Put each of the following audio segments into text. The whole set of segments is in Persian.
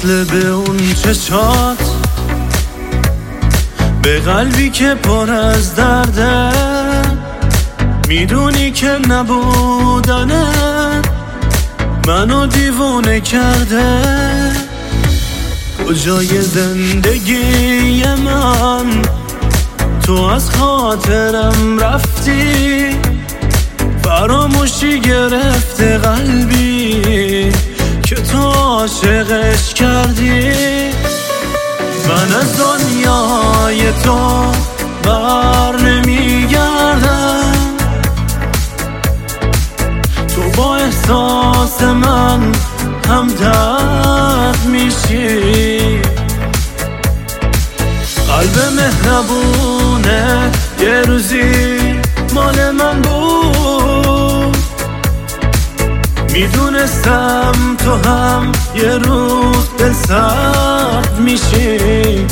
وصله به اون چشات، به قلبی که پر از درده. میدونی که نبودنت منو دیوونه کرده. کجای زندگی من تو از خاطرم رفتی، فراموشی گرفته قلبی که تو عاشقش کردی. من از دنیای تو بر نمیگردم، تو با احساس من همدرد میشی. قلب مهربونه یه روزی مال من بود، میدونستم تو هم یه روز به سرد میشی.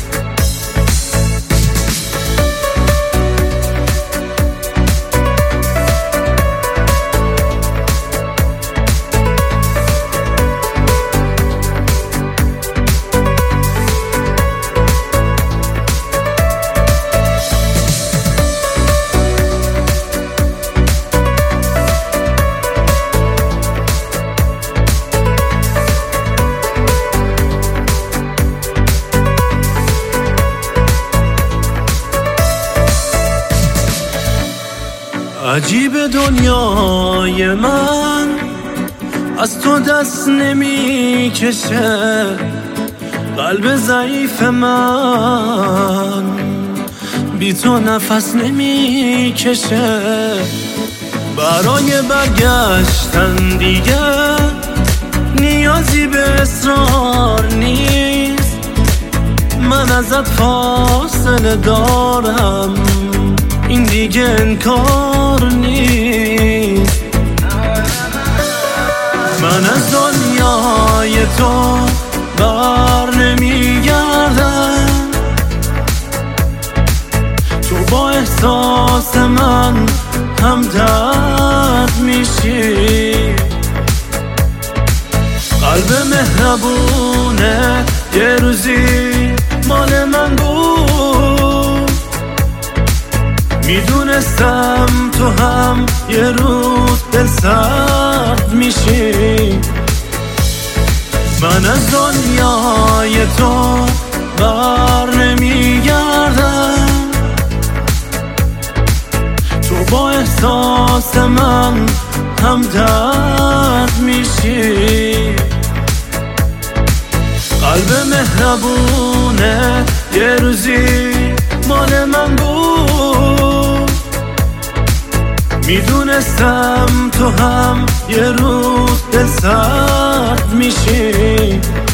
عجیب دنیای من از تو دست نمی کشه، قلب ضعیف من بی تو نفس نمی کشه. برای برگشتن دیگه نیازی به اصرار نیست، من ازت فاصله دارم، این دیگه انکار نیست. من از دنیای تو بر نمیگردم، تو با احساس من همدرد میشی. قلب مهربونه یه روزی مال من بود، میدونستم تو هم یه روز به سرد میشی. من از دنیای تو بر نمیگردم، تو با احساس من همدرد میشی. قلب مهربونه یه روزی مال من بود، میدونستم تو هم یه روز به سرد میشی.